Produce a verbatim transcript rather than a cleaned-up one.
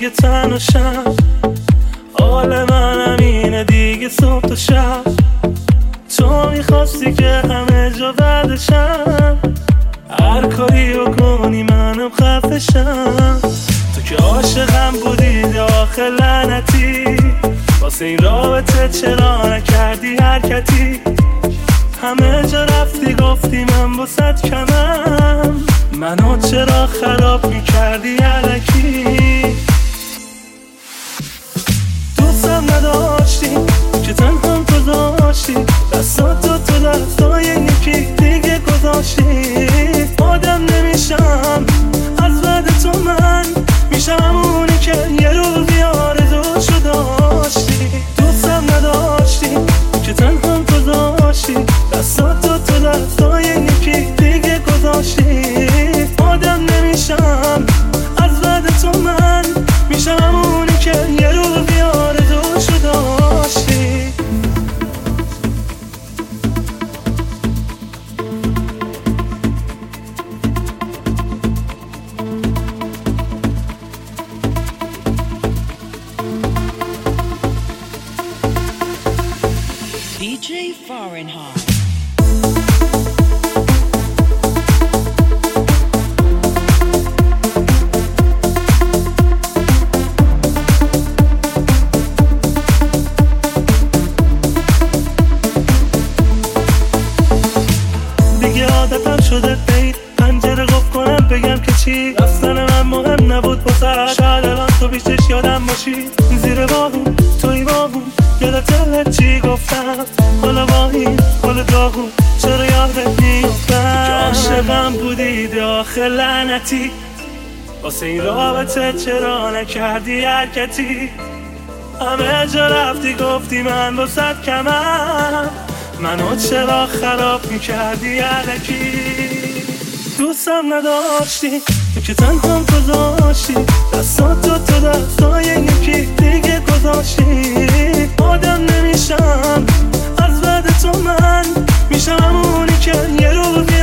دیگه تنها شم، حال منم اینه دیگه صبح تا شب. تو میخواستی که همه جا بعدشم، هر کاری بکنی منم خفشم. تو که عاشقم بودی داخل لعنتی، واسه این رابطه چرا نکردی حرکتی؟ همه جا رفتی گفتی من باست کمم، منو چرا خراب میکردی علکی؟ دوستم نداشتی که تنهام گذاشتی، دستاتو تو دستای یکی دیگه گذاشتی. آدم نمیشم از بعد تو، من میشم اونی که یه روزی آرزوشو داشتی. دوستم نداشتی که تنهام گذاشتی، دستاتو تو دستای یکی دیگه گذاشتی. آدم نمیشم از بعد تو، من میشم اونی که یه روزی آرزوشو داشتی. دی جی Fahrenheit. دیگه عادتم شده بید پنجره قفل کنم بگم که چی، رفتن من مهم نبود بسر. شاید الان تو بیشتش یادم باشی، زیر باغون توی باغون یادت چی گفتم. حالا با این حال داغون چرا یادت نیفتم؟ که عاشقم بودی داخل لعنتی، واسه این رابطه چرا نکردی حرکتی؟ همه جا رفتی گفتی من باست کمم، منو چرا خراب میکردی علکی؟ دوستم نداشتی تو که تنهام گذاشتی، دستاتو تو دستای یکی دیگه گذاشتی. آدم نمیشم از بعد تو، من میشم اونی که یه روزی